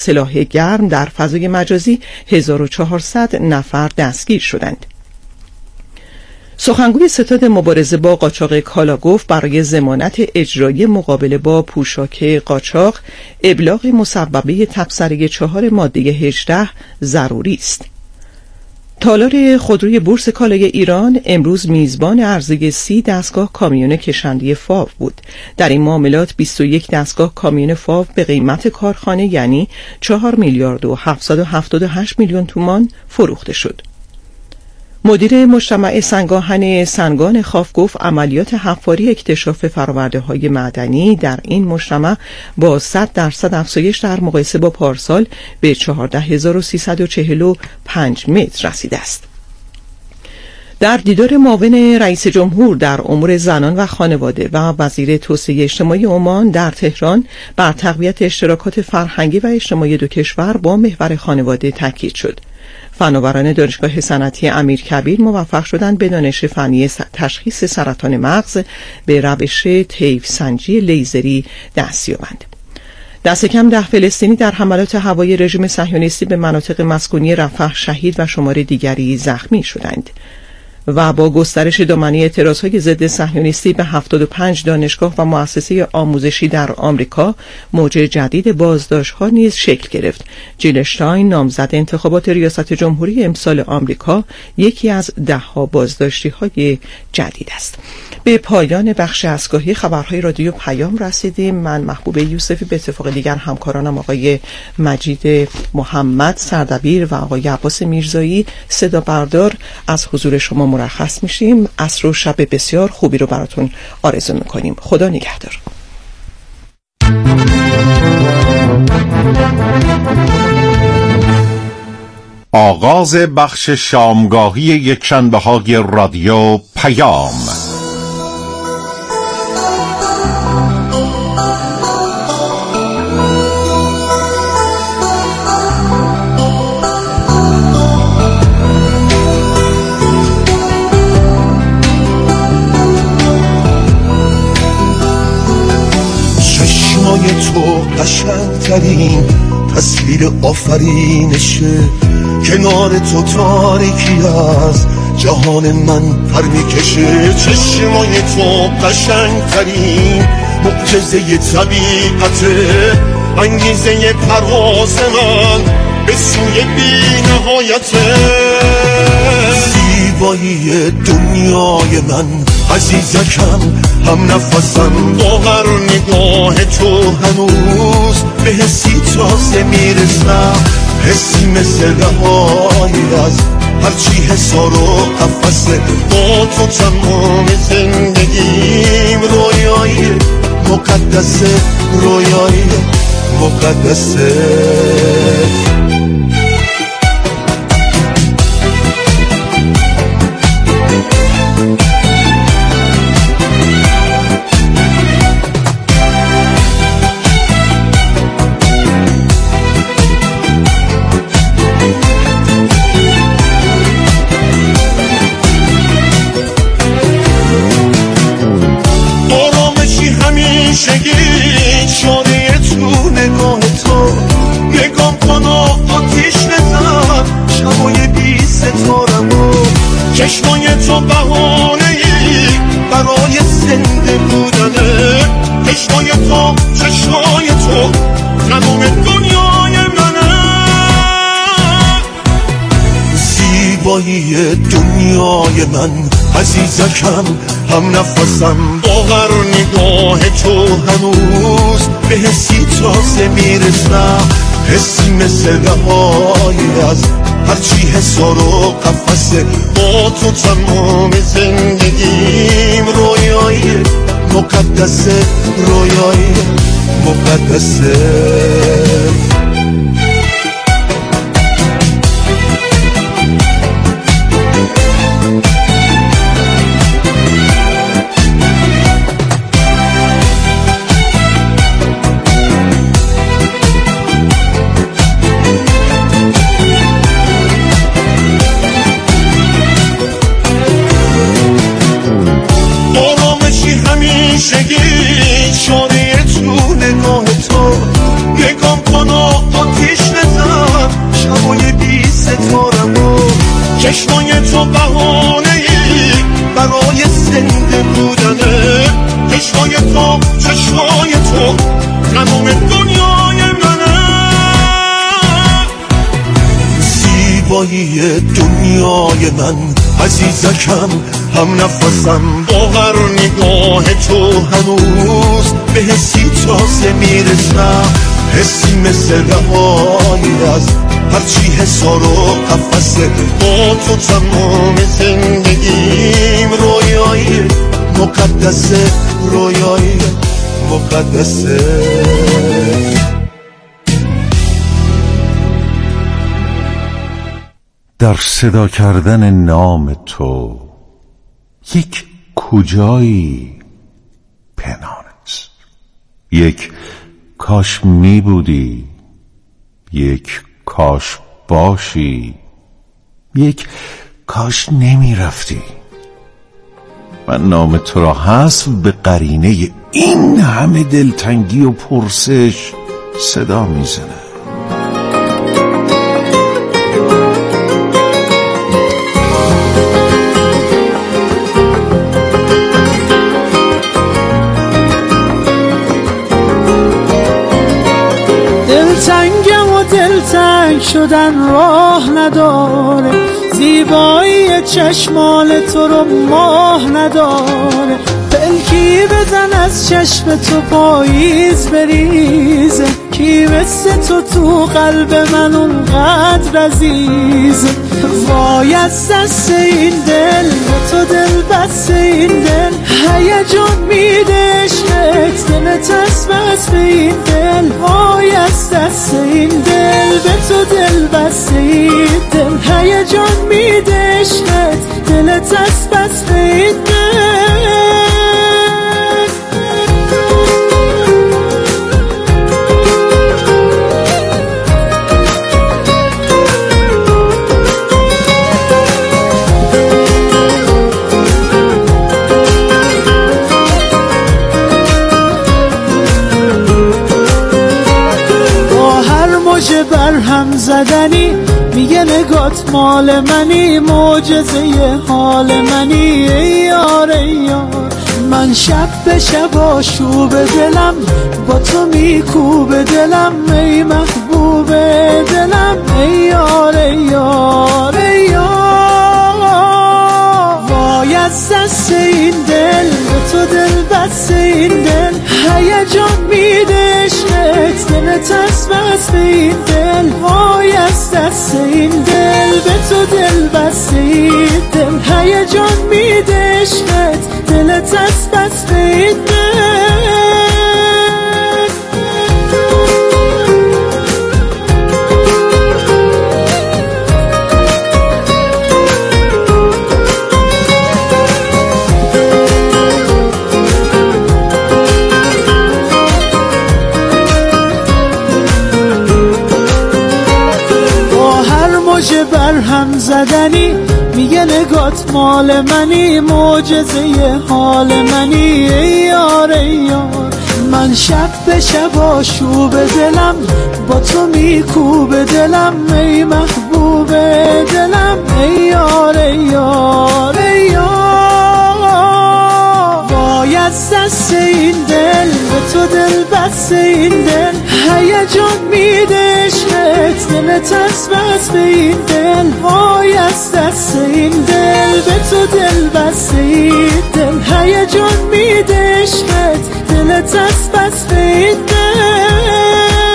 سلاح گرم در فضای مجازی 1400 نفر دستگیر شدند. سخنگوی ستاد مبارزه با قاچاق کالا گفت برای ضمانت اجرایی مقابله با پوشاک قاچاق ابلاغ مسببه تبصره 4 ماده 18 ضروری است. تالار خودروی بورس کالای ایران امروز میزبان عرضه 30 دستگاه کامیون کشنده فاو بود. در این معاملات 21 دستگاه کامیون فاو به قیمت کارخانه یعنی 4 میلیارد و 778 میلیون تومان فروخته شد. مدیر مجتمع سنگاهن سنگان خاف گفت عملیات حفاری اکتشاف فرآورده‌های معدنی در این مجتمع با 100% افزایش در مقایسه با پارسال به 14345 متر رسیده است. در دیدار معاون رئیس جمهور در امور زنان و خانواده و وزیر توسعه اجتماعی عمان در تهران بر تقویت اشتراکات فرهنگی و اجتماعی دو کشور با محور خانواده تاکید شد. فناوران دانشگاه صنعتی امیرکبیر موفق شدند به دانش فنی تشخیص سرطان مغز به روش طیف سنجی لیزری دست یابند. دست کم 10 فلسطینی در حملات هوایی رژیم صهیونیستی به مناطق مسکونی رفح شهید و شمار دیگری زخمی شدند. و با گسترش دامنه اعتراضهای ضد صهیونیستی به 75 دانشگاه و مؤسسه آموزشی در آمریکا، موج جدید بازداشت‌ها نیز شکل گرفت. جیل اشتاین نامزد انتخابات ریاست جمهوری امسال آمریکا یکی از 10 بازداشتی‌های جدید است. به پایان بخش اسکاهی خبرهای رادیو پیام رسیدیم. من محبوب یوسفی به اتفاق دیگر همکارانم آقای مجید محمد سردبیر و آقای عباس میرزایی صدا بردار از حضور شما مرخص میشیم. عصر و شب بسیار خوبی رو براتون آرزو میکنیم. خدا نگهدار. آغاز بخش شامگاهی یکشنبه‌های رادیو پیام. تو قشنگترین تصویر آفرینشه، کنار تو تاریکی از جهان من پر میکشه. چشمای تو قشنگترین معجزه طبیعته، انگیزه پرواز من به سوی بی نهایته. زیبایی دنیای من عزیزکم، هم نفسم با هر نگاه تو هنوز به حسی تازه میرسم. حسی مثل رهایی از هرچی حسار و قفسه. با تو تمام زندگیم رویای مقدسه، رویای مقدسه. شانه تو نگاه تو نگام کن و آتیش نزن شبای بی ستارمو. چشمای تو بهانه‌ای برای زنده بودنه. چشمای تو تمام دنیای منه. زیبایی دنیای من عزیزکم، هم نفسم با هر نگاه تو هنوز به حسی تازه میرسم. حسی مثل رهایی از هرچی حسار و قفسه. با تو تمام زندگیم رویای مقدسه، رویای مقدسه. شانه تو نگاه تو نگام کن و چشمای تو بهانه‌ای برای زنده بودنه. چشمای تو تمام دنیای منه. زیبایی دنیای من، عزیزکم، هم نفسم. با هر نگاه تو هنوز به حسی تازه میرسم. حسی مثل رهایی از هرچی حسار و قفصه. با تو تمام زندگیم رویایی مقدسه، رویایی مقدسه. در صدا کردن نام تو یک کجایی پنهان است. یک کاش می بودی، یک کاش باشی، یک کاش نمی رفتی. من نام تو را حذف به قرینه این همه دلتنگی و پرسش صدا می زنه. دلتنگ شدن راه نداره، زیبایی چشمال تو رو ماه نداره. پلکی بزن از چشم تو پاییز بریزه، کی مثل تو قلب من اونقدر عزیزه. وای از دست این دل، تو دل بست این دل، هیجان میده عشقت، دلت از بست این دل. وای از دست این دل، به تو دل بست این دل، هیجان میده عشقت، دلت از بست این دل. بر هم زدنی میگه نگات مال منی، معجزه حال منی. ای یار ای یار، من شب به شب آشوب دلم، با تو میکوب دلم. ای محبوب دلم، ای یار ای یار ای یار. وای از دست این دل، به تو دل بست این دل، هیجان میده عشقت، دلت از بست این دل. وای از دست این دل، به تو دل بست این دل، هیجان میده عشقت، دلت از بست این دل. بر هم زدنی میگه نگات مال منی، معجزه حال منی. ای یار ای یار، من شب به شب آشوب دلم، با تو میکوب دلم. ای محبوب دلم، ای یار ای یار ای یار. وای از دست این دل، به تو دل بست این دل، هیجان میده عشقت، دلت از بست این دل. وای از دست این دل، به تو دل بست این دل، هیجان میده عشقت، دلت از بست این دل.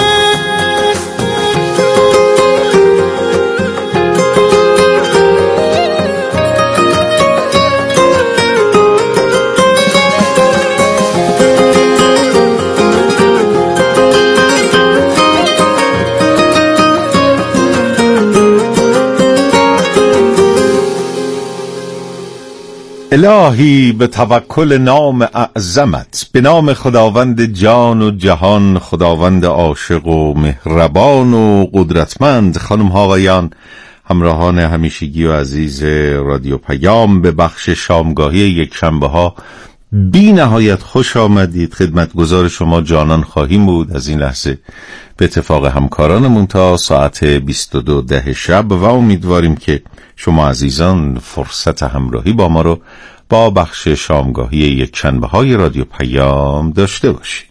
الهی به توکل نام اعظمت، به نام خداوند جان و جهان، خداوند عاشق و مهربان و قدرتمند. خانم ها و آقایان، همراهان همیشگی و عزیز رادیو پیام، به بخش شامگاهی یک شنبه ها بی نهایت خوش آمدید. خدمتگزار شما جانان خواهیم بود از این لحظه به اتفاق همکارانمون تا ساعت 22:10 شب و امیدواریم که شما عزیزان فرصت همراهی با ما رو با بخش شامگاهی یک شنبه های رادیو پیام داشته باشید.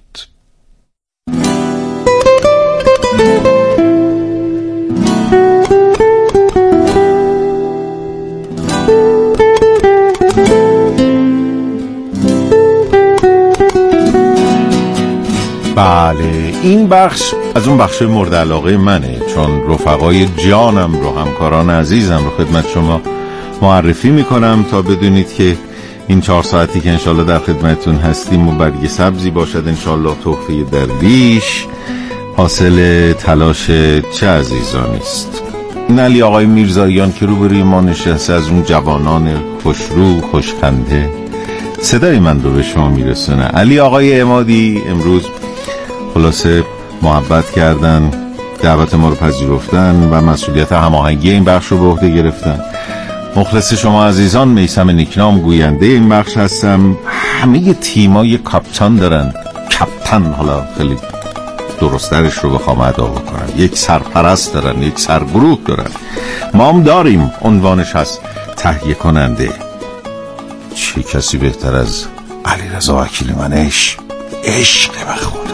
بله، این بخش از اون بخش مورد علاقه منه، چون رفقای جانم رو، همکاران عزیزم رو خدمت شما معرفی میکنم تا بدونید که این 4 ساعتی که انشالله در خدمتون هستیم و برگ سبزی باشد انشالله تحفه درویش، حاصل تلاش چه عزیزانی است. این علی آقای میرزاییان که روبروی ما نشسته، از اون جوانان خوشرو خوشخنده، صدای من رو به شما میرسونه. علی آقای عمادی امروز خلاصه محبت کردن، دعوت ما رو پذیرفتن و مسئولیت هماهنگی این بخش رو به عهده گرفتن. مخلص شما عزیزان، میثم نیکنام گوینده این بخش هستم. همه تیمای کاپتان دارن، کاپتان حالا خیلی درسترش رو بخوام ادا بکنم، یک سرپرست دارن، یک سرگروه دارن. ما هم داریم، عنوانش هست تهیه کننده. چه کسی بهتر از علیرضا وکیل منش؟ عشق به خدا.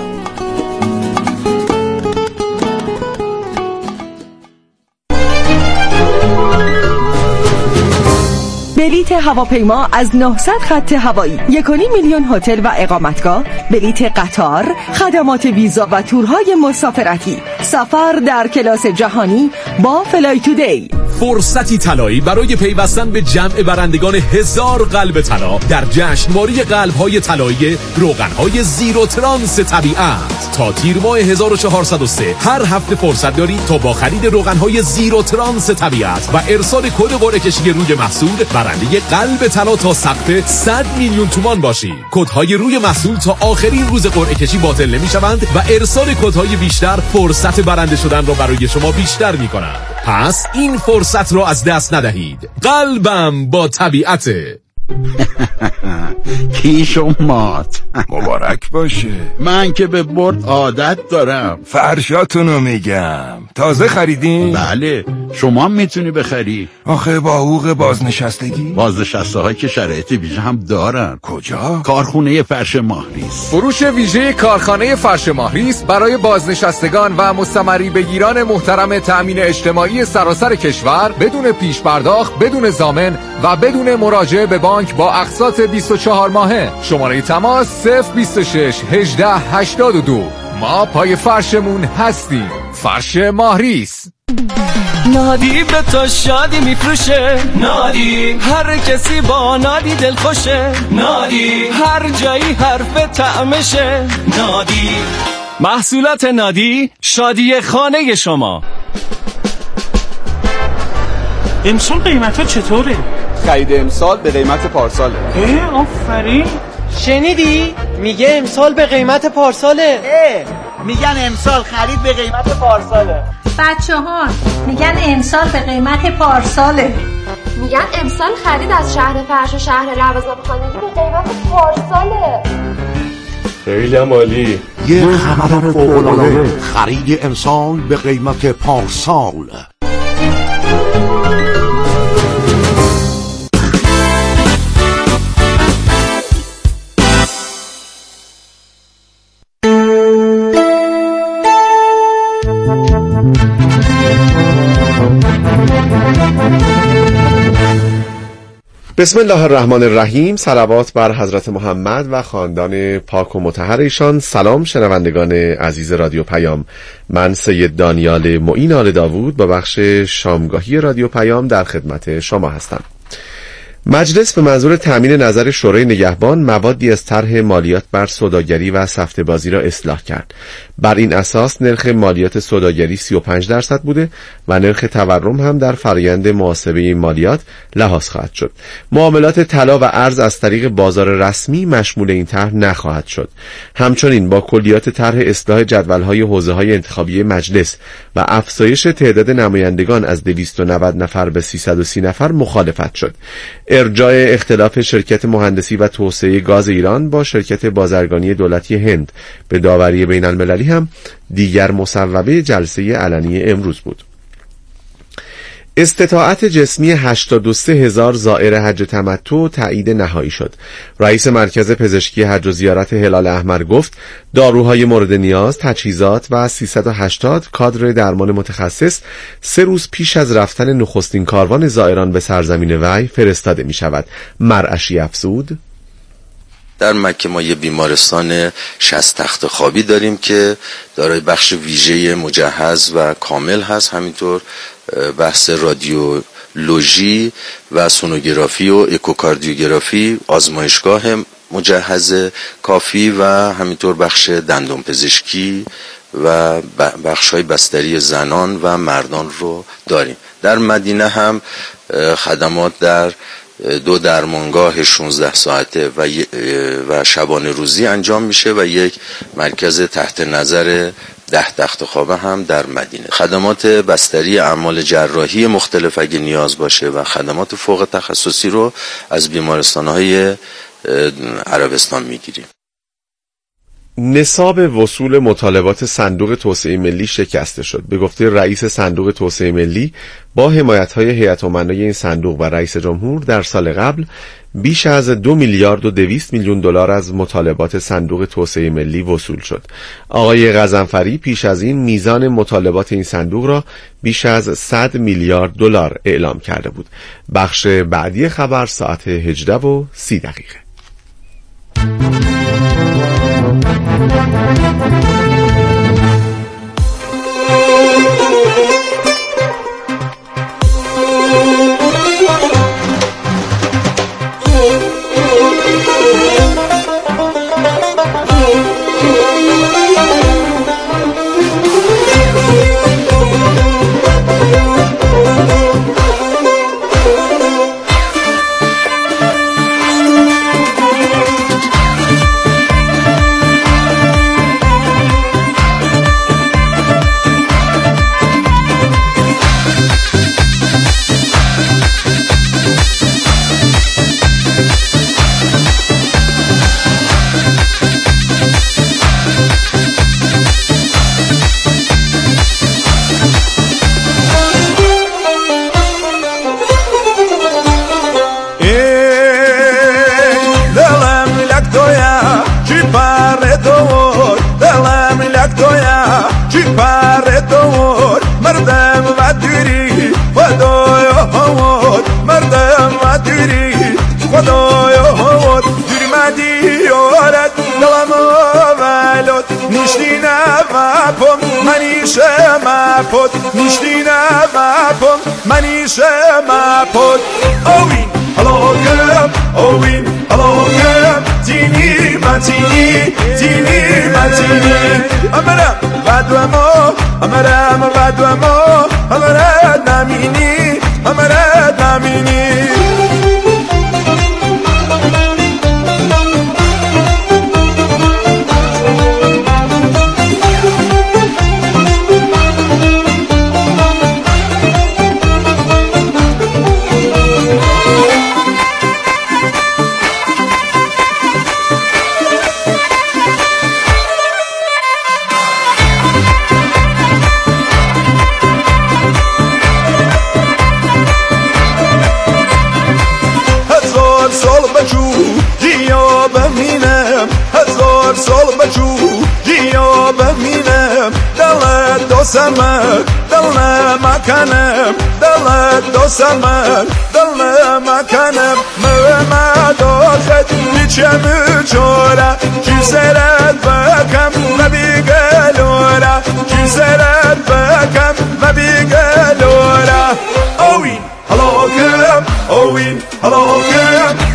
بلیت هواپیما از 900 خط هوایی، 1.5 میلیون هتل و اقامتگاه، بلیت قطار، خدمات ویزا و تورهای مسافرتی، سفر در کلاس جهانی با فلای تودی. فرصتی طلایی برای پیوستن به جمع برندگان 1000 قلب طلا در جشنواره قلب‌های طلایی روغن‌های زیرو ترانس طبیعت. تا تیر ماه 1403 هر هفته فرصت دارید تا با خرید روغن‌های زیرو ترانس طبیعت و ارسال کد قرعه کشی روی محصول برنده قلب طلا تا سقف 100 میلیون تومان باشید. کدهای روی محصول تا آخرین روز قرعه کشی باطل نمی‌شوند و ارسال کدهای بیشتر فرصت برنده شدن را برای شما بیشتر می‌کنند. پس این فرصت رو از دست ندهید. قلبم با طبیعته. کیش و مات مبارک باشه. من که به برد عادت دارم. فرشاتونو میگم تازه خریدین؟ بله، شما هم میتونی بخری. آخه با حقوق بازنشستگی؟ بازنشسته های که شرایط ویژه هم دارن. کجا؟ کارخونه فرش ماهریس. فروش ویژه کارخانه فرش ماهریس برای بازنشستگان و مستمری بگیران محترم تأمین اجتماعی سراسر کشور بدون پیش پرداخت، بدون ضامن و بدون مراجعه به بانک با اقساط 24 ماهه. شماره تماس 026 18 82. ما پای فرشمون هستیم. فرش ماهریس. نادی به تو شادی میفروشه، نادی هر کسی با نادی دل خوشه، نادی هر جایی حرف طعمشه، نادی محصولات نادی شادی خانه شما. امسال قیمت ها چطوره؟ خرید امسال به قیمت پارساله. آفرین. شنیدی؟ میگه امسال به قیمت پارساله. میگن امسال خرید به قیمت پارساله. بچه ها میگن امسال به قیمت پارساله. میگن امسال خرید از شهر فرش و شهر لوازم خانگی به قیمت پارساله. خیلی عالی. یه خبر فوق‌العاده، خرید امسال به قیمت پارسال. بسم الله الرحمن الرحیم. صلوات بر حضرت محمد و خاندان پاک و مطهر ایشان. سلام شنوندگان عزیز رادیو پیام، من سید دانیال معین آل داوود با بخش شامگاهی رادیو پیام در خدمت شما هستم. مجلس به منظور تأمین نظر شورای نگهبان موادی از طرح مالیات بر سوداگری و سفته‌بازی را اصلاح کرد. بر این اساس نرخ مالیات سوداگری 35% بوده و نرخ تورم هم در فرآیند محاسبه این مالیات لحاظ خواهد شد. معاملات طلا و ارز از طریق بازار رسمی مشمول این طرح نخواهد شد. همچنین با کلیات طرح اصلاح جدول‌های حوزه‌های انتخابی مجلس و افزایش تعداد نمایندگان از 290 نفر به 330 نفر مخالفت شد. ارجاع اختلاف شرکت مهندسی و توسعه گاز ایران با شرکت بازرگانی دولتی هند به داوری بین المللی هم دیگر مصوبه جلسه علنی امروز بود. استطاعت جسمی 83,000 زائر حج تمتع تایید نهایی شد. رئیس مرکز پزشکی حج و زیارت هلال احمر گفت داروهای مورد نیاز، تجهیزات و 380 کادر درمان متخصص 3 روز پیش از رفتن نخستین کاروان زائران به سرزمین وحی فرستاده می شود. مرعشی افزود در مکه ما یه بیمارستان 60 تخت خوابی داریم که دارای بخش ویژه مجهز و کامل هست، همینطور بحث رادیولوژی و سونوگرافی و اکوکاردیوگرافی، آزمایشگاه مجهز کافی و همینطور بخش دندان پزشکی و بخش‌های بستری زنان و مردان رو داریم. در مدینه هم خدمات در 2 درمانگاه 16 ساعته و شبانه روزی انجام میشه و یک مرکز تحت نظر 10 تخت خواب هم در مدینه. خدمات بستری اعمال جراحی مختلف اگه نیاز باشه و خدمات فوق تخصصی رو از بیمارستان‌های عربستان میگیریم. نصاب وصول مطالبات صندوق توسعه ملی شکسته شد. به گفته رئیس صندوق توسعه ملی با حمایت‌های هیئت امنای این صندوق و رئیس جمهور در سال قبل بیش از 2 میلیارد و 200 میلیون دلار از مطالبات صندوق توسعه ملی وصول شد. آقای غضنفری پیش از این میزان مطالبات این صندوق را بیش از 100 میلیارد دلار اعلام کرده بود. بخش بعدی خبر ساعت 18:30.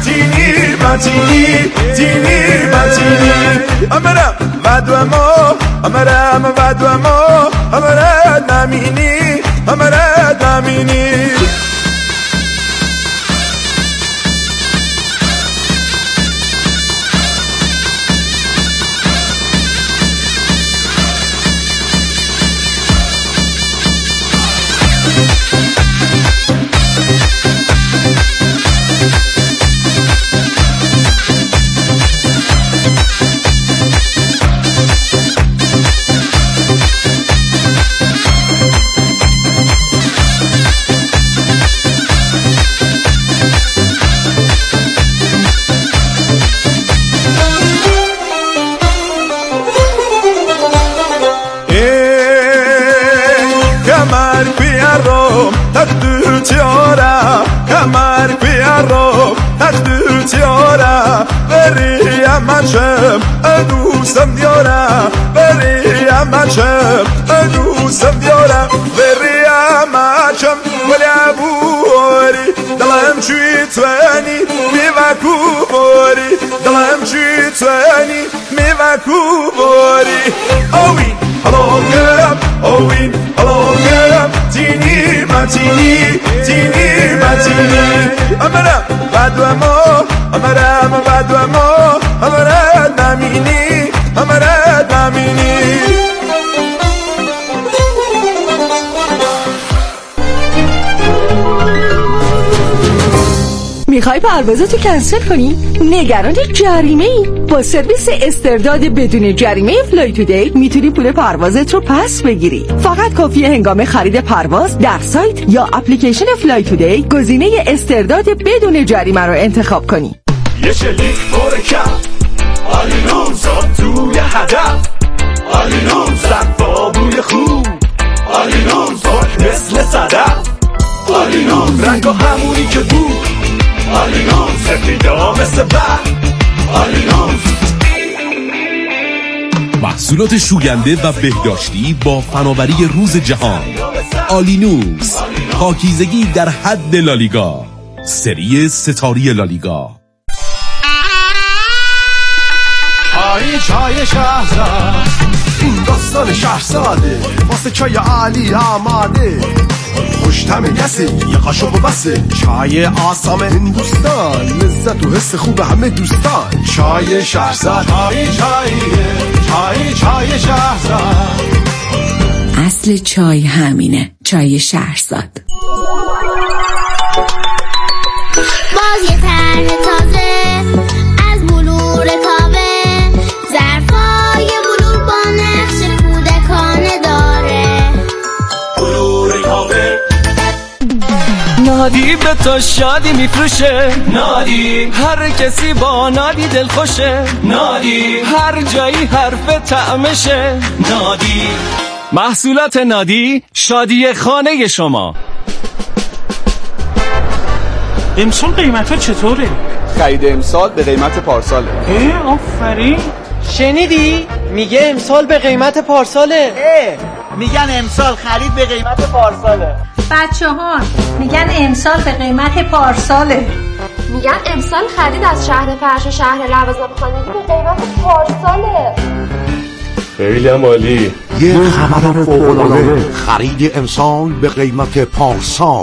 متینی همرم و دوما همرد نمینی همرد نمینی منشم دوستم دیارم بریم منشم دوستم دیارم بریم منشم ولی ابوری دلم چوی توانی میوکو باری دلم چوی توانی میوکو باری اوین هلاگرم اوین هلاگرم تینی متینی تینی متینی امرم بدو ما امرم بدو ما همرد نمینی همرد نمینی میخوای پروازاتو کنسل کنی؟ نگران جریمه ای؟ با سرویس استرداد بدون جریمه فلای تودی میتونی پول پروازت رو پس بگیری. فقط کافیه هنگام خرید پرواز در سایت یا اپلیکیشن فلای تودی گزینه استرداد بدون جریمه رو انتخاب کنی. یه شلیک برکم آلینون زاد توی هدف آلینون زد با بوی خوب آلینون زاد مثل صدف آلینون رنگ و همونی که بود آلینون سفیدا مثل بر آلینون محصولات شوینده و بهداشتی با فناوری روز جهان. آلینوس، پاکیزگی در حد لالیگا، سری ستاری لالیگا. چای شهرزاد این داستان شهرزاده واسه چای عالی آماده خوشتم کسی یه قاشق و بسه چای آسام هندوستان لذت و حس خوب همه دوستان چای شهرزاد چای شهرزاد اصل چای همینه چای شهرزاد باز یه ترن تازه از بلور کاوه ظرفای بلور با نقش کودکانه داره بلور کاوه نادی به تو شادی میفروشه نادی هر کسی با نادی دل خوشه نادی هر جایی حرف طعمشه نادی محصولات نادی شادی خانه شما. امسال قیمت ها چطوره؟ خرید امسال به قیمت پارساله. آفرین. شنیدی؟ میگه امسال به قیمت پارساله. میگن امسال خرید به قیمت پارساله. بچه ها میگن امسال به قیمت پارساله. میگن امسال خرید از شهر فرش و شهر لوازم خانگی به قیمت پارساله. خیلی هم عالی. یه خبر فوق‌العاده خرید امسال به قیمت پارسال.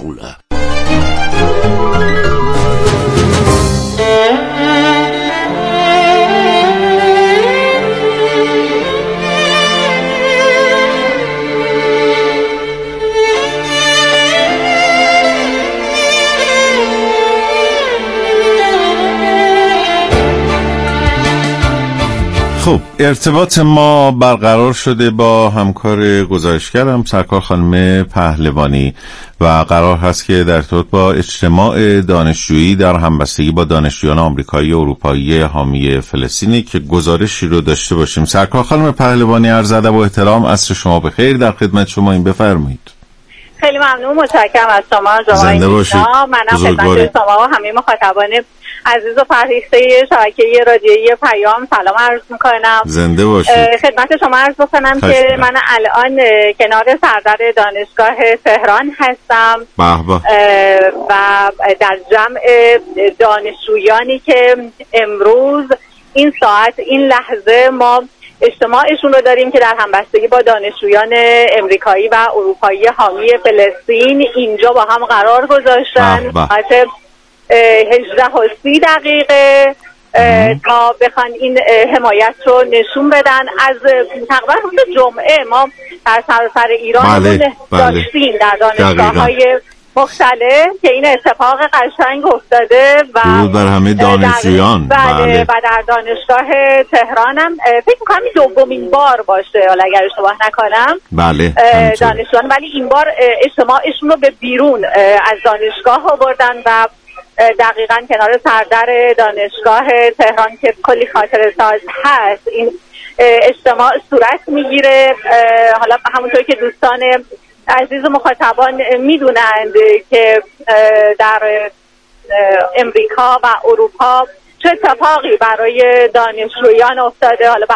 خب ارتباط ما برقرار شده با همکار گزارشگرم سرکار خانم پهلوانی و قرار هست که در ارتباط با اجتماع دانشجویی در همبستگی با دانشجویان آمریکایی و اروپایی حامی فلسطینی که گزارشی رو داشته باشیم. سرکار خانم پهلوانی، عرض ادب و احترام، عصر شما بخیر، در خدمت شما این بفرمایید. خیلی ممنون، متشکرم از شما. زنده باشید. منم خدمت شما و همه مخاطبان عزیز و فرهیخته شبکه رادیویی پیام سلام عرض میکنم. زنده باشید. خدمت شما عرض بکنم که من الان کنار سردر دانشگاه تهران هستم و در جمع دانشجویانی که امروز این ساعت این لحظه ما اجتماعشون رو داریم که در همبستگی با دانشجویان امریکایی و اروپایی حامی فلسطین اینجا با هم قرار گذاشتن ساعت 18:30 تا بخوان این حمایت رو نشون بدن. از تقریبا روز جمعه ما در سراسر ایران داشتیم در دانشگاه‌های مختلف که این اتفاق قشنگ افتاده و درود بر همه دانشجویان. بله. و در دانشگاه تهران هم فکر می‌کنم دومین بار باشه حالا اگر اشتباه نکنم. بله. دانشجویان ولی این بار اجتماعشون رو به بیرون از دانشگاه آوردن و دقیقاً کنار سردر دانشگاه تهران که کلی خاطره ساز هست این اجتماع صورت میگیره. حالا همونطور که دوستان عزیز مخاطبان میدونند که در امریکا و اروپا چه اتفاقی برای دانشجویان افتاده. حالا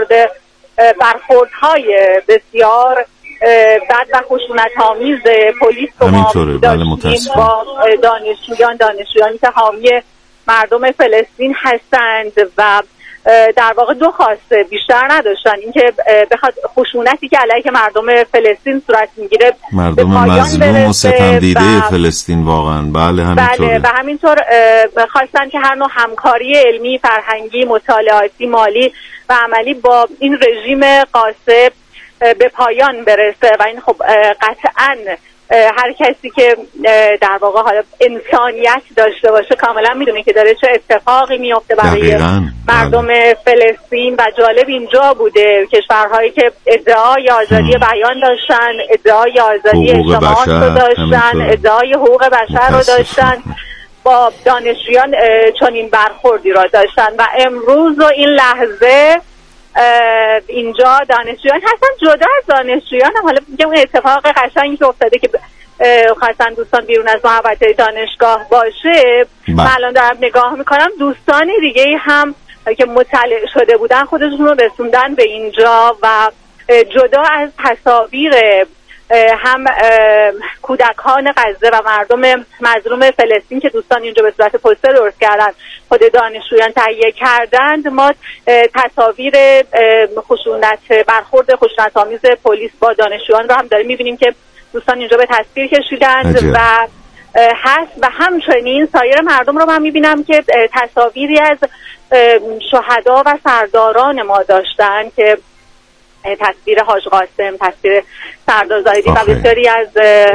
برخوردهای بسیار بد و خشونت‌آمیز پلیس رو ما داشتیم با دانشجویانی که حامی مردم فلسطین هستند و در واقع دو خواسته بیشتر نداشتن، اینکه بخواد خشونتی که علیه مردم فلسطین صورت میگیره مردم مظلوم و ستم دیده فلسطین واقعا. بله همینطوره. و همینطور خواستن که هر نوع همکاری علمی، فرهنگی، مطالعاتی، مالی و عملی با این رژیم غاصب به پایان برسه و این خب قطعاً هر کسی که در واقع حالا انسانیت داشته باشه کاملا میدونه که داره چه اتفاقی میفته برای مردم فلسطین. و جالب اینجا بوده کشورهایی که ادعای آزادی بیان داشتن، ادعای آزادی اجتماعات رو داشتن، ادعای حقوق بشر رو داشتن، با دانشجویان چنین برخوردی را داشتن و امروز و این لحظه اینجا دانشجویان هستن. جدا از دانشجویان هم حالا میگم اون اتفاق قشنگی که افتاده که خواستن دوستان بیرون از محوطه دانشگاه باشه. من الان دارم نگاه میکنم دوستان دیگه هم که مطلع شده بودن خودشون رو رسوندن به اینجا و جدا از تصاویر هم کودکان غزه و مردم مظلوم فلسطین که دوستان اینجا به صورت پوستر درست کردن خود دانشجویان تهیه کردند، ما تصاویر برخورد خشونت‌آمیز پلیس با دانشجویان رو هم داریم می‌بینیم که دوستان اینجا به تصویر کشیدند و هست و همچنین سایر مردم رو من می‌بینم که تصاویری از شهدا و سرداران ما داشتن که تصویر حاج قاسم، تصویر سردار زاهدی و بسیاری از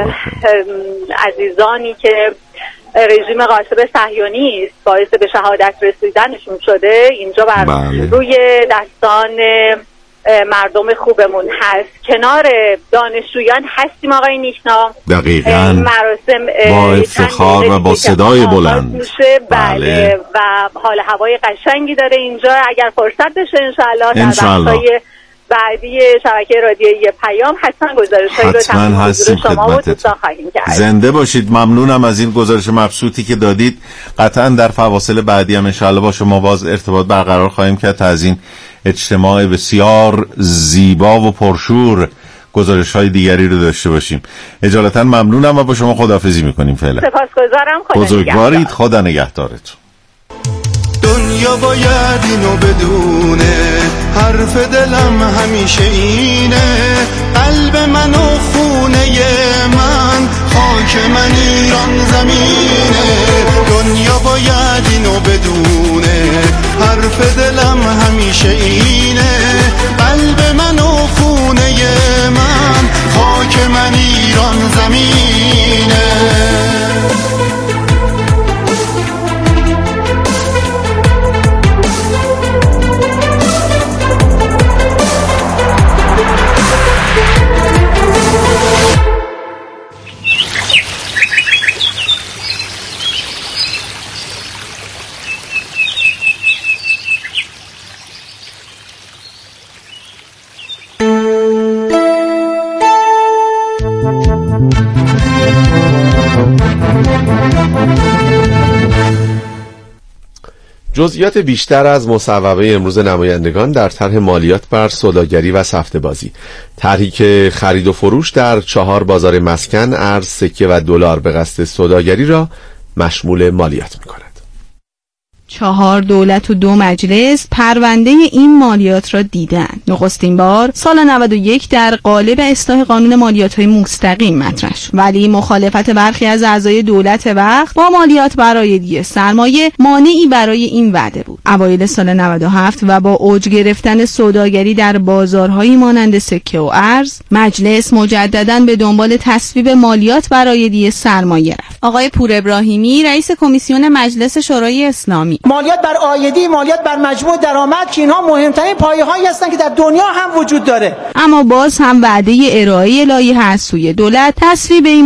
عزیزانی که رژیم غاصب صهیونیست باعث به شهادت رسیدنشون شده اینجا بر روی دستان مردم خوبمون هست. کنار دانشجویان هستیم آقای نیکنا. دقیقاً مراسم با افتخار و با صدای بلند. بله و حال هوای قشنگی داره اینجا. اگر فرصت بشه انشاءالله در بخشای بعدی شبکه رادیویی پیام حتما گزارش‌هایی رو تقدیم حضور شما و دوستان خواهیم کرد. زنده باشید. ممنونم از این گزارش مبسوطی که دادید. قطعا در فواصل بعدی هم انشاءالله با شما باز ارتباط برقرار خواهیم کرد تا از این اجتماع بسیار زیبا و پرشور گزارش‌های دیگری رو داشته باشیم. اجالتا ممنونم و با شما خداحافظی می‌کنیم فعلا. سپاسگزارم. بزرگوارید. خدا نگهدارتون. دنیا باید اینو بدونه، حرف دلم همیشه اینه، قلب من و خونه من، خاک من ایران زمینه. دنیا باید اینو بدونه، حرف دلم همیشه اینه، قلب من و خونه من، خاک من ایران زمینه. جزئیات بیشتر از مصوبه امروز نمایندگان در طرح مالیات بر سوداگری و سفته بازی. طرحی که خرید و فروش در 4 بازار مسکن، ارز، سکه و دلار به قصد سوداگری را مشمول مالیات می‌کند. 4 دولت و 2 مجلس پرونده این مالیات را دیدند. نخستین بار سال 91 در قالب اصلاح قانون مالیات‌های مستقیم مطرح شد، ولی مخالفت برخی از اعضای دولت وقت با مالیات برآیدی سرمایه مانعی برای این وعده بود. اوایل سال 97 و با اوج گرفتن سوداگری در بازارهایی مانند سکه و ارز، مجلس مجدداً به دنبال تصویب مالیات برآیدی سرمایه رفت. آقای پور ابراهیمی رئیس کمیسیون مجلس شورای اسلامی: مالیات بر عایدی، مالیات بر مجموع درآمد که اینها مهمترین پایه‌هایی هستند که در دنیا هم وجود داره. اما باز هم وعده ارائه لایحه از سوی دولت تصویب این